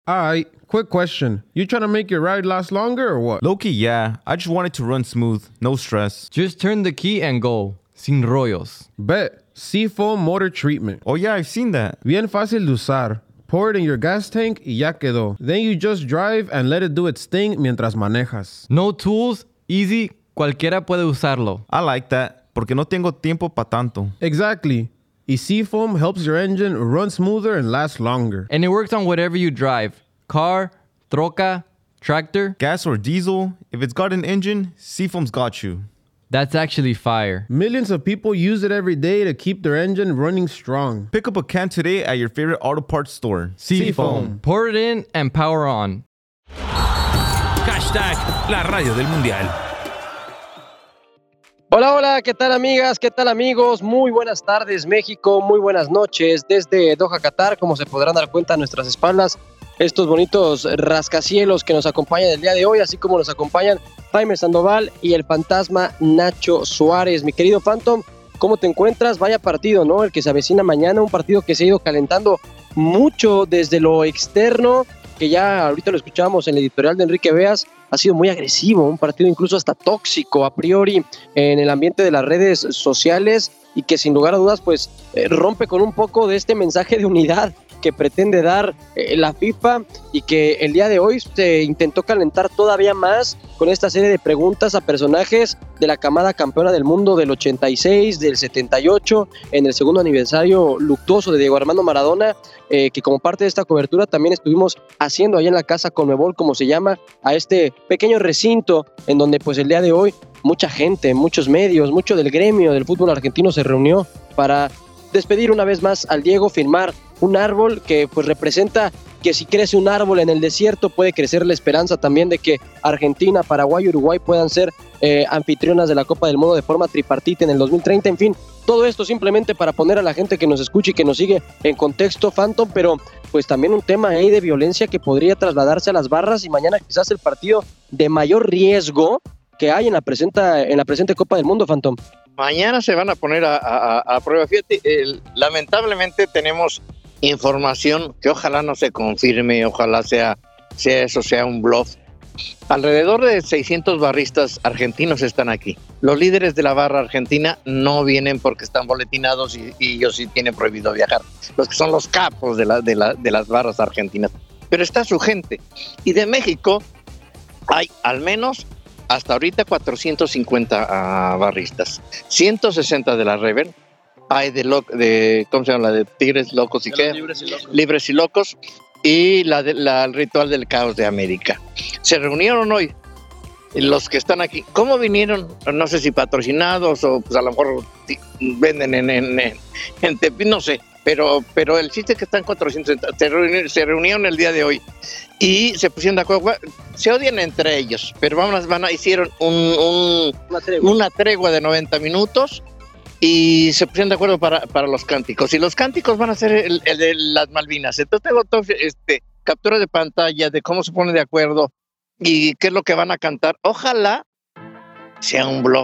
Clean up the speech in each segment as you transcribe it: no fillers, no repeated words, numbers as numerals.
Alright, quick question. You trying to make your ride last longer or what? Low-key, yeah. I just want it to run smooth, no stress. Just turn the key and go. Sin rollos. Bet. Seafoam Motor Treatment. Oh yeah, I've seen that. Bien fácil de usar. Pour it in your gas tank y ya quedó. Then you just drive and let it do its thing mientras manejas. No tools, easy, cualquiera puede usarlo. I like that, porque no tengo tiempo pa' tanto. Exactly. Y Seafoam helps your engine run smoother and last longer. And it works on whatever you drive. Car, troca, tractor. Gas or diesel, if it's got an engine, Seafoam's got you. That's actually fire. Millions of people use it every day to keep their engine running strong. Pick up a can today at your favorite auto parts store. Seafoam. Pour it in and power on. Hashtag la radio del mundial. Hola, hola, ¿qué tal amigas? ¿Qué tal amigos? Muy buenas tardes México, muy buenas noches desde Doha, Qatar. Como se podrán dar cuenta a nuestras espaldas, estos bonitos rascacielos que nos acompañan el día de hoy, así como nos acompañan Jaime Sandoval y el fantasma Nacho Suárez. Mi querido Phantom, ¿cómo te encuentras? Vaya partido, ¿no? El que se avecina mañana, un partido que se ha ido calentando mucho desde lo externo, que ya ahorita lo escuchábamos en el editorial de Enrique Beas. Ha sido muy agresivo, un partido incluso hasta tóxico a priori en el ambiente de las redes sociales y que sin lugar a dudas pues rompe con un poco de este mensaje de unidad que pretende dar la FIFA y que el día de hoy se intentó calentar todavía más con esta serie de preguntas a personajes de la camada campeona del mundo del 86, del 78, en el segundo aniversario luctuoso de Diego Armando Maradona, que como parte de esta cobertura también estuvimos haciendo allá en la casa Conmebol, como se llama, a este pequeño recinto en donde pues el día de hoy mucha gente, muchos medios, mucho del gremio del fútbol argentino se reunió para despedir una vez más al Diego, firmar un árbol que pues representa que si crece un árbol en el desierto puede crecer la esperanza también de que Argentina, Paraguay y Uruguay puedan ser anfitrionas de la Copa del Mundo de forma tripartita en el 2030, en fin, todo esto simplemente para poner a la gente que nos escuche y que nos sigue en contexto, Phantom, pero pues también un tema ahí de violencia que podría trasladarse a las barras y mañana quizás el partido de mayor riesgo que hay en la presente Copa del Mundo, Phantom. Mañana se van a poner a prueba. Fíjate, lamentablemente tenemos información que ojalá no se confirme, ojalá sea un bluff. Alrededor de 600 barristas argentinos están aquí. Los líderes de la barra argentina no vienen porque están boletinados y ellos sí tienen prohibido viajar. Los que son los capos de las barras argentinas. Pero está su gente. Y de México hay al menos hasta ahorita 450 barristas, 160 de la Reven, hay de ¿cómo se llama? La de Tigres Locos y qué? Libres y Locos, y el Ritual del Caos de América. Se reunieron hoy los que están aquí. ¿Cómo vinieron? No sé si patrocinados o pues a lo mejor venden en Tepic, no sé. Pero el chiste es que están 460, se reunieron el día de hoy y se pusieron de acuerdo. Se odian entre ellos, pero hicieron una tregua de 90 minutos y se pusieron de acuerdo para los cánticos. Y los cánticos van a ser el de las Malvinas. Entonces tengo captura de pantalla de cómo se ponen de acuerdo y qué es lo que van a cantar. Ojalá sea un bluff.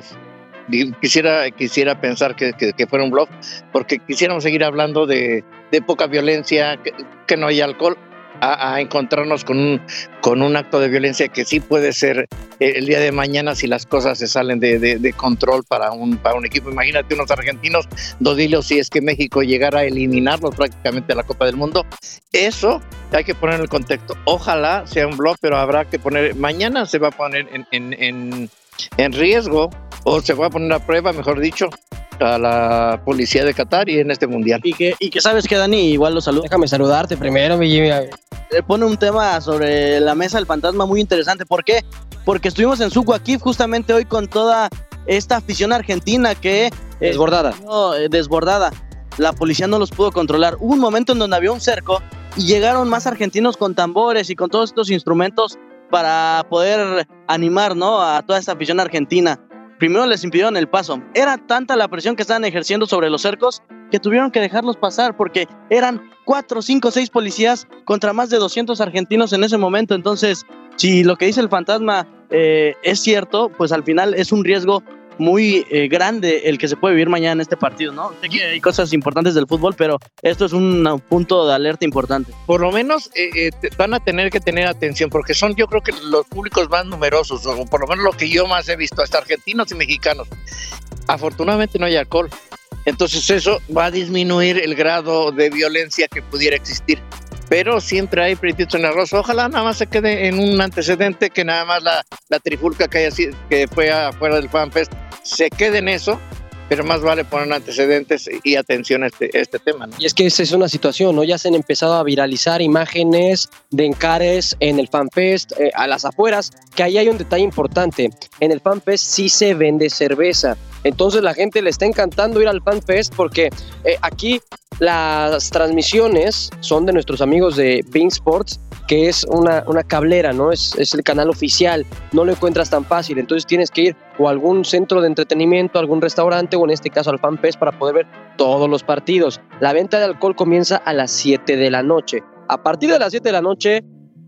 Quisiera pensar que fuera un bluff, porque quisiéramos seguir hablando de poca violencia, que no hay alcohol, a encontrarnos con un acto de violencia que sí puede ser el día de mañana si las cosas se salen de control para un equipo. Imagínate unos argentinos, Dodilio, si es que México llegara a eliminarlos prácticamente de la Copa del Mundo. Eso hay que poner en el contexto. Ojalá sea un bluff, pero habrá que poner, mañana se va a poner en riesgo, o se va a poner a prueba, mejor dicho, a la policía de Qatar y en este mundial. Y que sabes que Dani, igual lo saludo. Déjame saludarte primero, mi Jimmy. Pone un tema sobre la mesa del fantasma muy interesante. ¿Por qué? Porque estuvimos en Sucuaquif justamente hoy con toda esta afición argentina que desbordada. La policía no los pudo controlar. Hubo un momento en donde había un cerco y llegaron más argentinos con tambores y con todos estos instrumentos para poder animar, ¿no?, a toda esta afición argentina. Primero les impidieron el paso. Era tanta la presión que estaban ejerciendo sobre los cercos que tuvieron que dejarlos pasar porque eran 4, 5, 6 policías contra más de 200 argentinos en ese momento. Entonces, si lo que dice el fantasma es cierto, pues al final es un riesgo muy grande el que se puede vivir mañana en este partido, ¿no? Sé que hay cosas importantes del fútbol, pero esto es un punto de alerta importante. Por lo menos van a tener que tener atención porque son, yo creo que los públicos más numerosos, o por lo menos lo que yo más he visto, hasta argentinos y mexicanos. Afortunadamente no hay alcohol, entonces eso va a disminuir el grado de violencia que pudiera existir. Pero siempre hay pretitos en el arroz. Ojalá nada más se quede en un antecedente, que nada más la trifulca que fue afuera del FanFest se quede en eso, pero más vale poner antecedentes y atención a este tema, ¿no? Y es que esa es una situación, ¿no? Ya se han empezado a viralizar imágenes de encares en el FanFest, a las afueras, que ahí hay un detalle importante. En el FanFest sí se vende cerveza. Entonces la gente le está encantando ir al FanFest porque aquí las transmisiones son de nuestros amigos de Bein Sports, que es una cablera, ¿no? Es el canal oficial, no lo encuentras tan fácil, entonces tienes que ir o a algún centro de entretenimiento, a algún restaurante o en este caso al FanFest para poder ver todos los partidos. La venta de alcohol comienza a las 7 de la noche. A partir de las 7 de la noche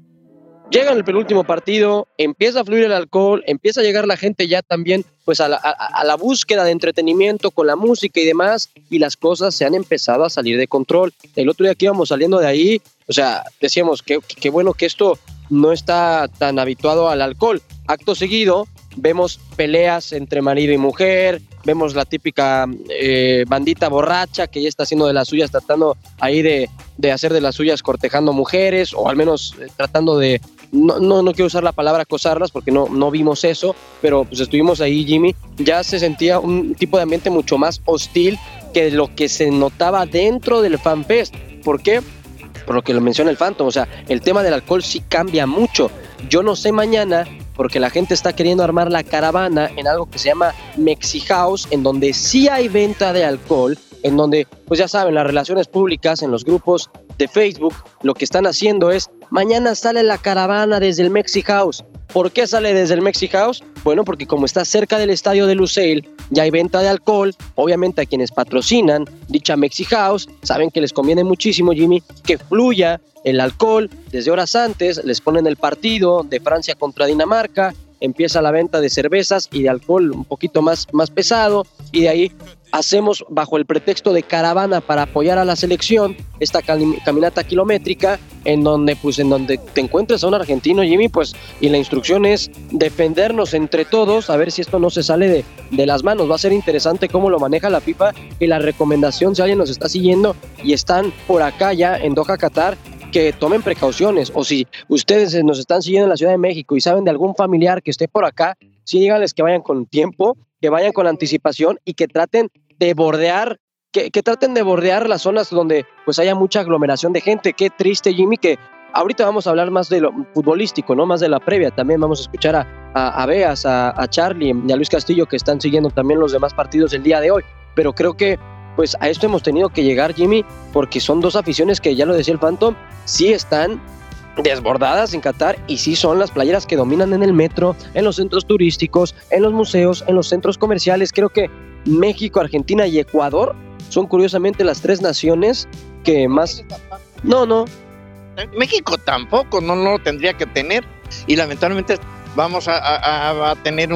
llega el penúltimo partido, empieza a fluir el alcohol, empieza a llegar la gente ya también pues a la búsqueda de entretenimiento con la música y demás, y las cosas se han empezado a salir de control. El otro día que íbamos saliendo de ahí, o sea, decíamos que bueno que esto no está tan habituado al alcohol. Acto seguido vemos peleas entre marido y mujer, vemos la típica bandita borracha que ya está haciendo de las suyas, tratando ahí de hacer de las suyas cortejando mujeres, o al menos tratando de, no quiero usar la palabra acosarlas porque no vimos eso, pero pues estuvimos ahí, Jimmy, ya se sentía un tipo de ambiente mucho más hostil que lo que se notaba dentro del FanFest. ¿Por qué? Por lo que lo menciona el Phantom, o sea, el tema del alcohol sí cambia mucho. Yo no sé mañana, porque la gente está queriendo armar la caravana en algo que se llama Mexi House, en donde sí hay venta de alcohol, en donde, pues ya saben, las relaciones públicas en los grupos de Facebook, lo que están haciendo es, mañana sale la caravana desde el Mexi House. ¿Por qué sale desde el Mexi House? Bueno, porque como está cerca del estadio de Lusail, ya hay venta de alcohol. Obviamente a quienes patrocinan dicha Mexi House saben que les conviene muchísimo, Jimmy, que fluya el alcohol desde horas antes. Les ponen el partido de Francia contra Dinamarca, empieza la venta de cervezas y de alcohol un poquito más pesado, y de ahí hacemos, bajo el pretexto de caravana para apoyar a la selección, esta caminata kilométrica en donde te encuentres a un argentino, Jimmy, pues, y la instrucción es defendernos entre todos, a ver si esto no se sale de las manos. Va a ser interesante cómo lo maneja la FIFA, y la recomendación, si alguien nos está siguiendo y están por acá ya en Doha, Qatar, que tomen precauciones, o si ustedes nos están siguiendo en la Ciudad de México y saben de algún familiar que esté por acá, sí díganles que vayan con tiempo, que vayan con anticipación y que traten de bordear, que traten de bordear las zonas donde pues haya mucha aglomeración de gente. Qué triste, Jimmy, que ahorita vamos a hablar más de lo futbolístico, ¿no? Más de la previa. También vamos a escuchar a Beas, a Charlie y a Luis Castillo, que están siguiendo también los demás partidos del día de hoy. Pero creo que pues a esto hemos tenido que llegar, Jimmy, porque son dos aficiones que, ya lo decía el Phantom, sí están desbordadas en Qatar, y sí son las playeras que dominan en el metro, en los centros turísticos, en los museos, en los centros comerciales. Creo que México, Argentina y Ecuador son curiosamente las tres naciones que más... No. México tampoco, no lo tendría que tener, y lamentablemente vamos a tener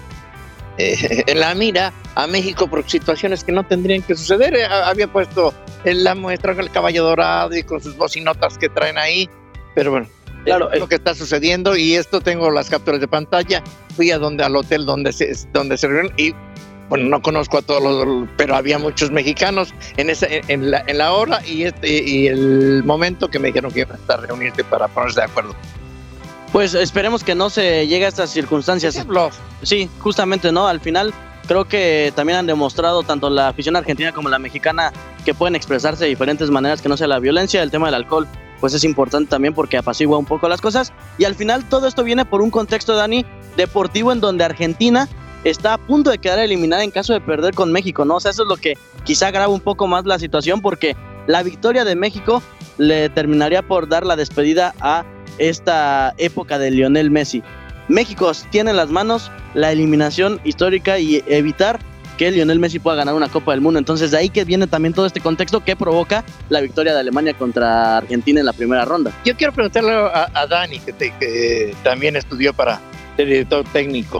en la mira a México por situaciones que no tendrían que suceder. Había puesto en la muestra el caballo dorado y con sus bocinotas que traen ahí, pero bueno, claro, es lo que está sucediendo, y esto tengo las capturas de pantalla. Fui al hotel donde se reunieron, y bueno, no conozco a todos pero había muchos mexicanos en la hora y el momento que me dijeron que iban a estar reunirse para ponerse de acuerdo. Pues esperemos que no se llegue a estas circunstancias. Sí, justamente, ¿no? Al final creo que también han demostrado tanto la afición argentina como la mexicana que pueden expresarse de diferentes maneras que no sea la violencia. El tema del alcohol pues es importante también porque apacigua un poco las cosas, y al final todo esto viene por un contexto, Dani, deportivo, en donde Argentina está a punto de quedar eliminada en caso de perder con México, ¿no? O sea, eso es lo que quizá agrava un poco más la situación, porque la victoria de México le terminaría por dar la despedida a esta época de Lionel Messi. México tiene en las manos la eliminación histórica y evitar que Lionel Messi pueda ganar una Copa del Mundo. Entonces de ahí que viene también todo este contexto que provoca la victoria de Alemania contra Argentina en la primera ronda. Yo quiero preguntarle a Dani, que también estudió para ser director técnico.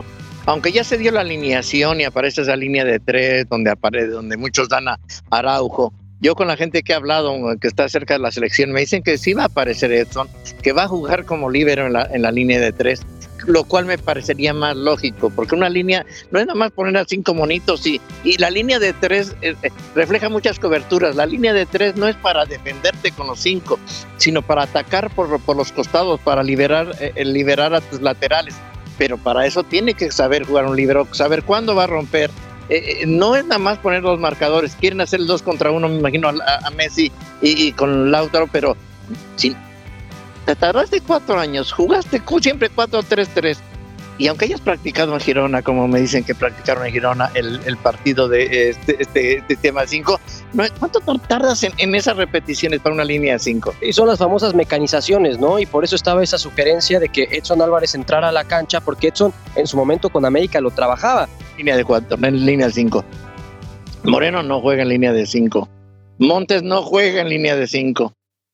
aunque ya se dio la alineación y aparece esa línea de 3 donde muchos dan a Araujo, yo con la gente que he hablado, que está cerca de la selección, me dicen que sí va a aparecer Edson, que va a jugar como líbero en la línea de 3, lo cual me parecería más lógico, porque una línea no es nada más poner a 5 monitos y la línea de 3 refleja muchas coberturas. La línea de 3 no es para defenderte con los 5, sino para atacar por los costados, para liberar a tus laterales. Pero para eso tiene que saber jugar un líbero, saber cuándo va a romper. No es nada más poner los marcadores. Quieren hacer el 2 contra 1, me imagino, a Messi y con Lautaro, pero si te tardaste 4 años, jugaste siempre 4-3-3, y aunque hayas practicado en Girona, como me dicen que practicaron en Girona el partido de este tema 5, ¿cuánto tardas en esas repeticiones para una línea de 5? Y son las famosas mecanizaciones, ¿no? Y por eso estaba esa sugerencia de que Edson Álvarez entrara a la cancha, porque Edson en su momento con América lo trabajaba. Línea de 4, en línea de 5. Moreno no juega en línea de 5. Montes no juega en línea de 5.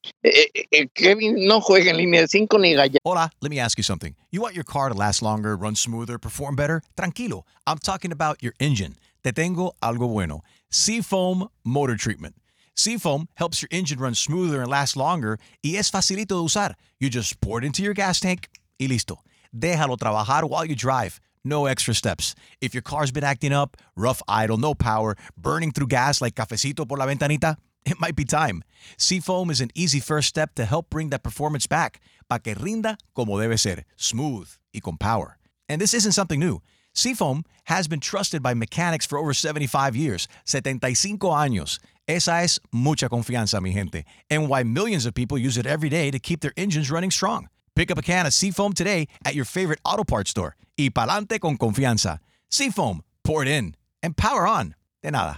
Kevin no juega en línea de 5 ni Gallardo. Hola, let me ask you something. You want your car to last longer, run smoother, perform better? Tranquilo, I'm talking about your engine. Te tengo algo bueno. Seafoam Motor Treatment. Seafoam helps your engine run smoother and last longer y es facilito de usar. You just pour it into your gas tank y listo. Déjalo trabajar while you drive. No extra steps. If your car's been acting up, rough idle, no power, burning through gas like cafecito por la ventanita, it might be time. Seafoam is an easy first step to help bring that performance back, pa que rinda como debe ser, smooth y con power. And this isn't something new. Seafoam has been trusted by mechanics for over 75 years, 75 años. Esa es mucha confianza, mi gente, and why millions of people use it every day to keep their engines running strong. Pick up a can of Seafoam today at your favorite auto parts store. Y pa'lante con confianza. Seafoam, pour it in, and power on. De nada.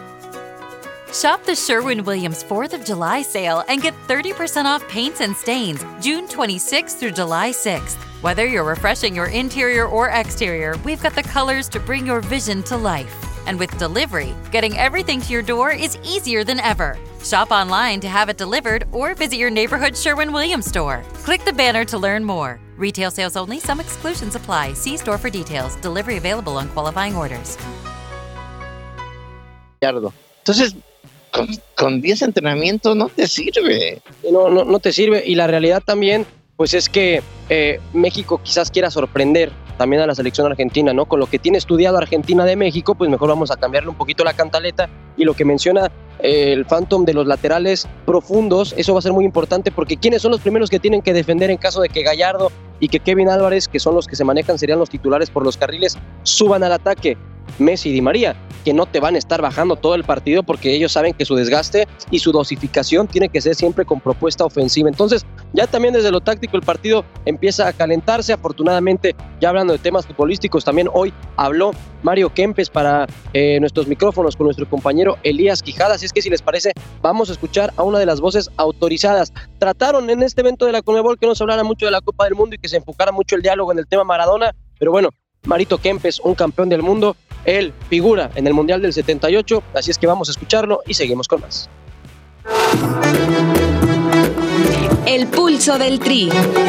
Shop the Sherwin-Williams 4th of July sale and get 30% off paints and stains June 26th through July 6th. Whether you're refreshing your interior or exterior, we've got the colors to bring your vision to life. And with delivery, getting everything to your door is easier than ever. Shop online to have it delivered or visit your neighborhood Sherwin-Williams store. Click the banner to learn more. Retail sales only. Some exclusions apply. See store for details. Delivery available on qualifying orders. Entonces, con 10 entrenamientos no te sirve. No te sirve. Y la realidad también, pues es que México quizás quiera sorprender también a la selección argentina, ¿no? Con lo que tiene estudiado Argentina de México, pues mejor vamos a cambiarle un poquito la cantaleta. Y lo que menciona el Phantom de los laterales profundos, eso va a ser muy importante, porque ¿quiénes son los primeros que tienen que defender en caso de que Gallardo y que Kevin Álvarez, que son los que se manejan, serían los titulares por los carriles, suban al ataque? Messi y Di María, que no te van a estar bajando todo el partido, porque ellos saben que su desgaste y su dosificación tiene que ser siempre con propuesta ofensiva. Entonces, ya también desde lo táctico el partido empieza a calentarse. Afortunadamente, ya hablando de temas futbolísticos, también hoy habló Mario Kempes para nuestros micrófonos con nuestro compañero Elías Quijada. Así es que, si les parece, vamos a escuchar a una de las voces autorizadas. Trataron en este evento de la Conmebol que no se hablara mucho de la Copa del Mundo y que se enfocara mucho el diálogo en el tema Maradona, pero bueno, Marito Kempes, un campeón del mundo, él figura en el Mundial del 78, así es que vamos a escucharlo y seguimos con más. El pulso del Tri.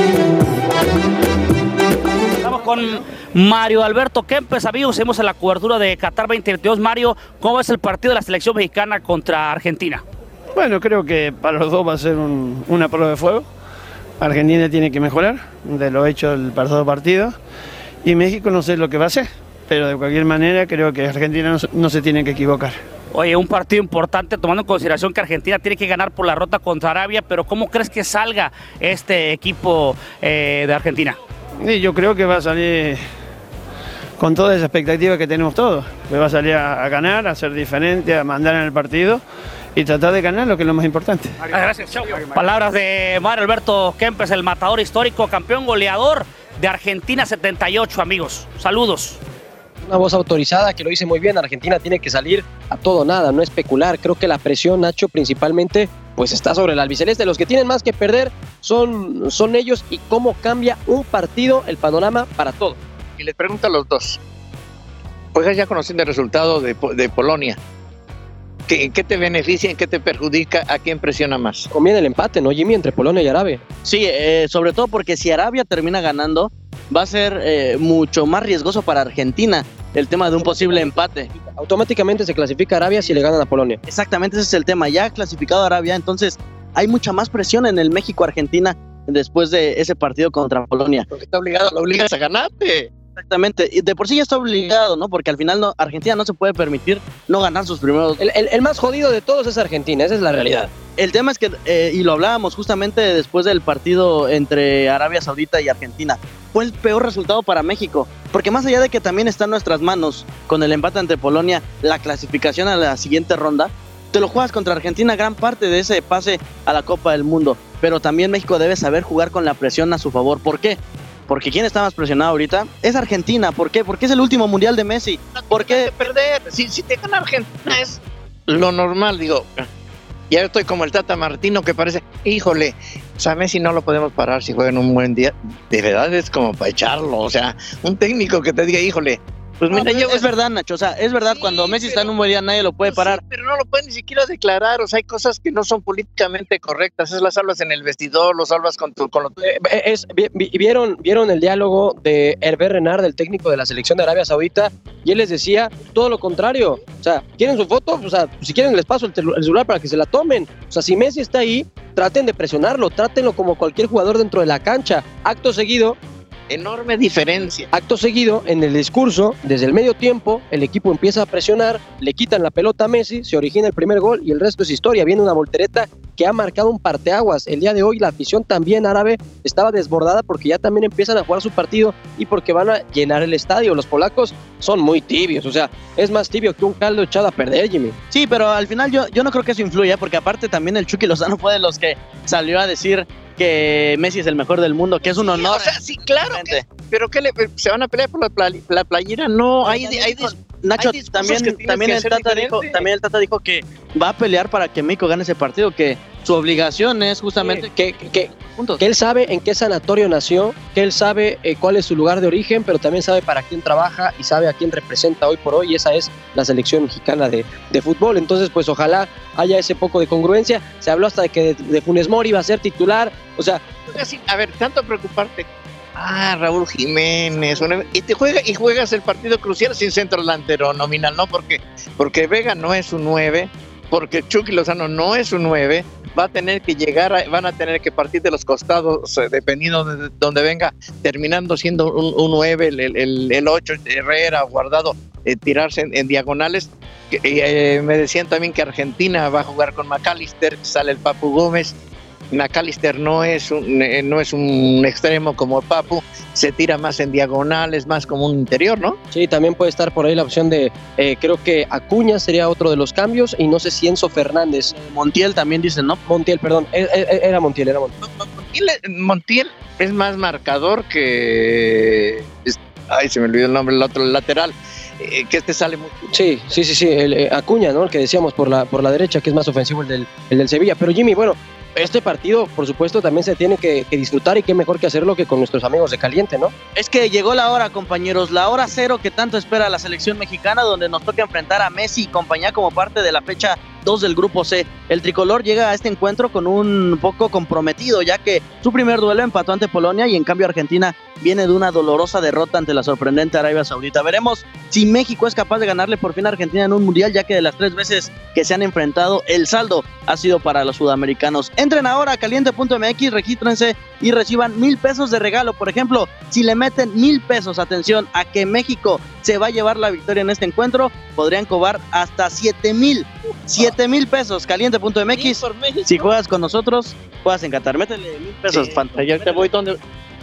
Estamos con Mario Alberto Kempes, amigos, seguimos en la cobertura de Qatar 2022. Mario, ¿cómo es el partido de la selección mexicana contra Argentina? Bueno, creo que para los dos va a ser una prueba de fuego. Argentina tiene que mejorar de lo hecho el pasado partido y México no sé lo que va a hacer, pero de cualquier manera creo que Argentina no se tiene que equivocar. Oye, un partido importante tomando en consideración que Argentina tiene que ganar por la derrota contra Arabia, pero ¿cómo crees que salga este equipo de Argentina? Sí, yo creo que va a salir con toda esa expectativa que tenemos todos, que va a salir a ganar, a ser diferente, a mandar en el partido y tratar de ganar, lo que es lo más importante. Gracias, chau. Palabras de Mario Alberto Kempes, el matador histórico, campeón goleador de Argentina 78, amigos. Saludos. Una voz autorizada que lo dice muy bien. Argentina tiene que salir a todo nada, no especular. Creo que la presión, Nacho, principalmente, pues está sobre el albiceleste. Los que tienen más que perder son ellos, y cómo cambia un partido el panorama para todo. Y les pregunto a los dos, pues ya conociendo el resultado de Polonia, ¿en qué te beneficia, en qué te perjudica, a quién presiona más? Conviene el empate, ¿no, Jimmy? Entre Polonia y Arabia. Sí, sobre todo porque si Arabia termina ganando, va a ser mucho más riesgoso para Argentina el tema de un posible empate. Automáticamente se clasifica Arabia si le ganan a Polonia. Exactamente, ese es el tema. Ya clasificado Arabia, entonces hay mucha más presión en el México-Argentina después de ese partido contra Polonia. Porque está obligado, lo obligas a ganarte. Exactamente, y de por sí ya está obligado, ¿no? Porque al final Argentina no se puede permitir no ganar sus primeros. El más jodido de todos es Argentina, esa es la realidad. El tema es que, y lo hablábamos justamente después del partido entre Arabia Saudita y Argentina, fue el peor resultado para México, porque más allá de que también está en nuestras manos con el empate ante Polonia, la clasificación a la siguiente ronda, te lo juegas contra Argentina gran parte de ese pase a la Copa del Mundo, pero también México debe saber jugar con la presión a su favor. ¿Por qué? Porque ¿quién está más presionado ahorita? Es Argentina. ¿Por qué? Porque es el último mundial de Messi. ¿Por qué perder? Si te gana Argentina es lo normal, digo. Ya estoy como el Tata Martino que parece, híjole, o sea, Messi no lo podemos parar si juega en un buen día. De verdad es como para echarlo, o sea, un técnico que te diga, híjole, pues mira, es verdad, Nacho, o sea, es verdad, sí, cuando Messi está en un buen día nadie lo puede parar. Sí, pero no lo puede ni siquiera declarar, o sea, hay cosas que no son políticamente correctas, esas las hablas en el vestidor, los hablas con lo ¿Vieron el diálogo de Hervé Renard, del técnico de la selección de Arabia Saudita? Y él les decía todo lo contrario, o sea, ¿quieren su foto? O sea, si quieren les paso el celular para que se la tomen. O sea, si Messi está ahí, traten de presionarlo, trátenlo como cualquier jugador dentro de la cancha. Acto seguido, enorme diferencia. Acto seguido, en el discurso, desde el medio tiempo, el equipo empieza a presionar, le quitan la pelota a Messi, se origina el primer gol y el resto es historia. Viene una voltereta que ha marcado un parteaguas. El día de hoy la afición también árabe estaba desbordada porque ya también empiezan a jugar su partido y porque van a llenar el estadio. Los polacos son muy tibios, o sea, es más tibio que un caldo echado a perder, Jimmy. Sí, pero al final yo no creo que eso influya, porque aparte también el Chucky Lozano fue de los que salió a decir que Messi es el mejor del mundo, que es un honor. O sea, sí, claro, pero ¿qué se van a pelear por la playera? No, hay Nacho, también el Tata dijo que va a pelear para que México gane ese partido, que su obligación es justamente que él sabe en qué sanatorio nació, que él sabe cuál es su lugar de origen, pero también sabe para quién trabaja y sabe a quién representa hoy por hoy, y esa es la selección mexicana de fútbol. Entonces, pues ojalá haya ese poco de congruencia. Se habló hasta de que de Funes Mori iba a ser titular, o sea... A ver, tanto preocuparte. Raúl Jiménez, y juegas el partido crucial sin centro delantero nominal, ¿no? Porque Vega no es un 9, porque Chucky Lozano no es un 9, van a tener que partir de los costados, dependiendo de donde venga, terminando siendo un 9, el 8, Herrera, Guardado, tirarse en diagonales. Me decían también que Argentina va a jugar con McAllister, sale el Papu Gómez. McAllister no es un extremo como Papu, se tira más en diagonales, más como un interior, ¿no? Sí, también puede estar por ahí la opción de, creo que Acuña sería otro de los cambios, y no sé si Enzo Fernández. Montiel también dicen, ¿no? Montiel, perdón, era Montiel. Montiel es más marcador que... se me olvidó el nombre, el otro, el lateral. Que sale mucho. Sí, Acuña, ¿no? El que decíamos por la derecha, que es más ofensivo el del Sevilla. Pero Jimmy, bueno, este partido, por supuesto, también se tiene que disfrutar, y qué mejor que hacerlo que con nuestros amigos de Caliente, ¿no? Es que llegó la hora, compañeros, la hora cero que tanto espera la selección mexicana, donde nos toca enfrentar a Messi y compañía como parte de la fecha 2 del Grupo C. El tricolor llega a este encuentro con un poco comprometido, ya que su primer duelo empató ante Polonia, y en cambio Argentina viene de una dolorosa derrota ante la sorprendente Arabia Saudita. Veremos si México es capaz de ganarle por fin a Argentina en un mundial, ya que de las 3 veces que se han enfrentado, el saldo ha sido para los sudamericanos. Entren ahora a caliente.mx, regístrense y reciban 1,000 pesos de regalo. Por ejemplo, si le meten 1,000 pesos, atención, a que México se va a llevar la victoria en este encuentro, podrían cobrar hasta 7,000 pesos. Caliente.mx, si juegas con nosotros, juegas en Qatar. Métele 1,000 pesos, pantalla. Te voy donde...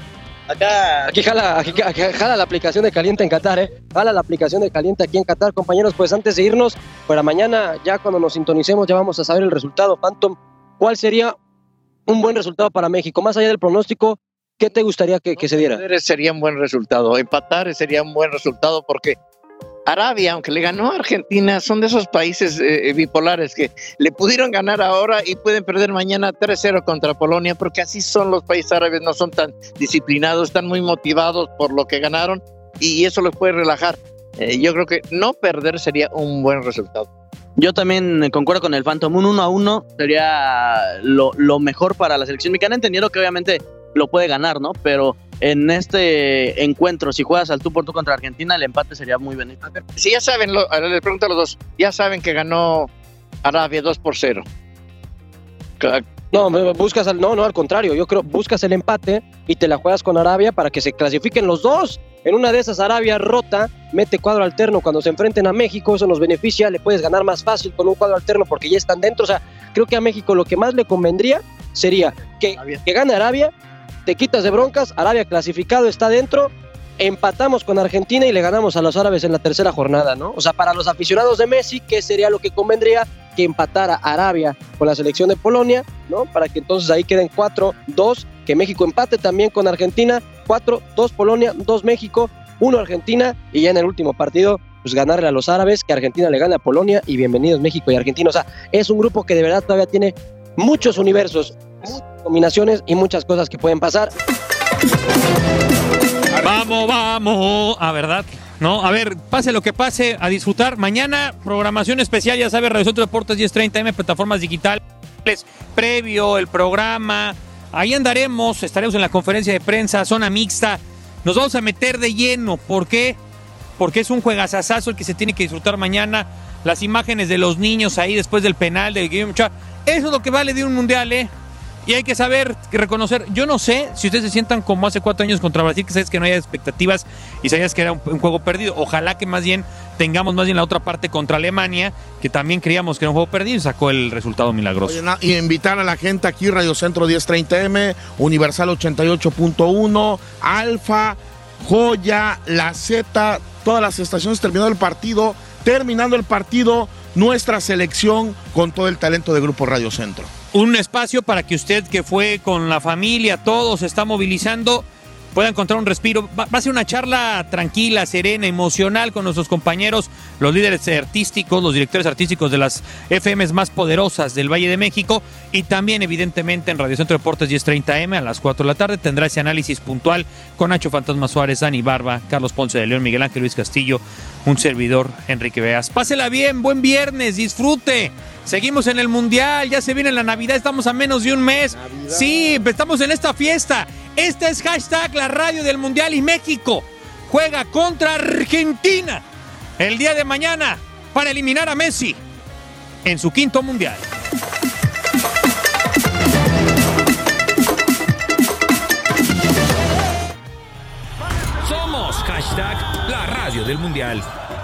Aquí jala la aplicación de Caliente en Qatar, jala la aplicación de Caliente aquí en Qatar, compañeros. Pues antes de irnos, para mañana, ya cuando nos sintonicemos, ya vamos a saber el resultado. Phantom, ¿cuál sería un buen resultado para México? Más allá del pronóstico, ¿qué te gustaría que se diera? Sería un buen resultado, empatar sería un buen resultado, porque Arabia, aunque le ganó a Argentina, son de esos países bipolares que le pudieron ganar ahora y pueden perder mañana 3-0 contra Polonia, porque así son los países árabes, no son tan disciplinados, están muy motivados por lo que ganaron, y eso los puede relajar. Yo creo que no perder sería un buen resultado. Yo también concuerdo con el Phantom, un 1-1 sería lo mejor para la selección mexicana, entendiendo que obviamente lo puede ganar, ¿no? Pero en este encuentro, si juegas al tú por tú contra Argentina, el empate sería muy benéfico. Si ya saben, les pregunto a los dos, ya saben que ganó Arabia 2-0. No, al contrario, yo creo buscas el empate y te la juegas con Arabia para que se clasifiquen los dos. En una de esas Arabia rota, mete cuadro alterno cuando se enfrenten a México, eso nos beneficia, le puedes ganar más fácil con un cuadro alterno porque ya están dentro. O sea, creo que a México lo que más le convendría sería que gane Arabia, te quitas de broncas, Arabia clasificado está dentro, empatamos con Argentina y le ganamos a los árabes en la tercera jornada, ¿no? O sea, para los aficionados de Messi, ¿qué sería lo que convendría? Que empatara Arabia con la selección de Polonia, ¿no? Para que entonces ahí queden 4-2, que México empate también con Argentina, 4-2 Polonia, 2 México, 1 Argentina, y ya en el último partido, pues ganarle a los árabes, que Argentina le gane a Polonia, y bienvenidos México y Argentina. O sea, es un grupo que de verdad todavía tiene muchos universos, muchas combinaciones y muchas cosas que pueden pasar. Vamos, ¿verdad? No, a ver, pase lo que pase, a disfrutar. Mañana, programación especial, ya sabe, Radio Centro Deportes 10:30 plataformas digitales, previo, el programa. Ahí estaremos en la conferencia de prensa, zona mixta. Nos vamos a meter de lleno. ¿Por qué? Porque es un juegazazazo el que se tiene que disfrutar mañana. Las imágenes de los niños ahí después del penal de Guillermo Ochoa. Eso es lo que vale de un mundial, ¿eh? Y hay que saber, reconocer. Yo no sé si ustedes se sientan como hace 4 años contra Brasil, que sabes que no haya expectativas y sabías que era un juego perdido. Ojalá que más bien tengamos más bien la otra parte contra Alemania, que también creíamos que era un juego perdido y sacó el resultado milagroso. Oye, y invitar a la gente aquí, Radio Centro 1030M, Universal 88.1, Alfa, Joya, La Z, todas las estaciones. Terminando el partido, nuestra selección con todo el talento de Grupo Radio Centro. Un espacio para que usted, que fue con la familia, todos se está movilizando, pueda encontrar un respiro. Va a ser una charla tranquila, serena, emocional con nuestros compañeros, los líderes artísticos, los directores artísticos de las FMs más poderosas del Valle de México, y también evidentemente en Radio Centro Deportes 10:30 a las 4 de la tarde tendrá ese análisis puntual con Nacho Fantasma Suárez, Dani Barba, Carlos Ponce de León, Miguel Ángel Luis Castillo, un servidor, Enrique Beas. Pásela bien, buen viernes, disfrute. Seguimos en el Mundial, ya se viene la Navidad, estamos a menos de un mes. Navidad. Sí, estamos en esta fiesta. Esta es hashtag la radio del Mundial, y México juega contra Argentina el día de mañana para eliminar a Messi en su 5º Mundial. Somos hashtag la radio del Mundial.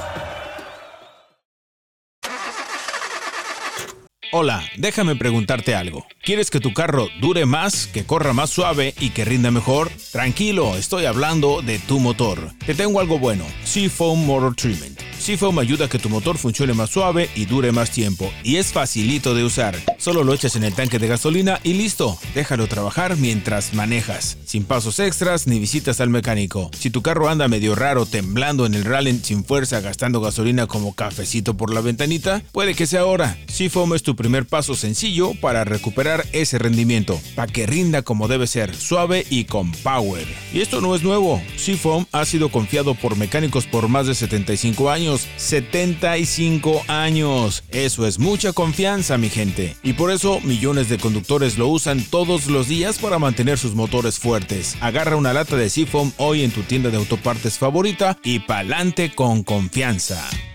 Hola, déjame preguntarte algo. ¿Quieres que tu carro dure más, que corra más suave y que rinda mejor? Tranquilo, estoy hablando de tu motor. Te tengo algo bueno, Seafoam Motor Treatment. Seafoam ayuda a que tu motor funcione más suave y dure más tiempo. Y es facilito de usar. Solo lo echas en el tanque de gasolina y listo. Déjalo trabajar mientras manejas. Sin pasos extras ni visitas al mecánico. Si tu carro anda medio raro, temblando en el rally sin fuerza, gastando gasolina como cafecito por la ventanita, puede que sea ahora. Seafoam es tu primer paso sencillo para recuperar ese rendimiento. Para que rinda como debe ser, suave y con power. Y esto no es nuevo. Seafoam ha sido confiado por mecánicos por más de 75 años. 75 años. Eso es mucha confianza, mi gente. Y por eso millones de conductores lo usan todos los días para mantener sus motores fuertes. Agarra una lata de Seafoam hoy en tu tienda de autopartes favorita y pa'lante con confianza.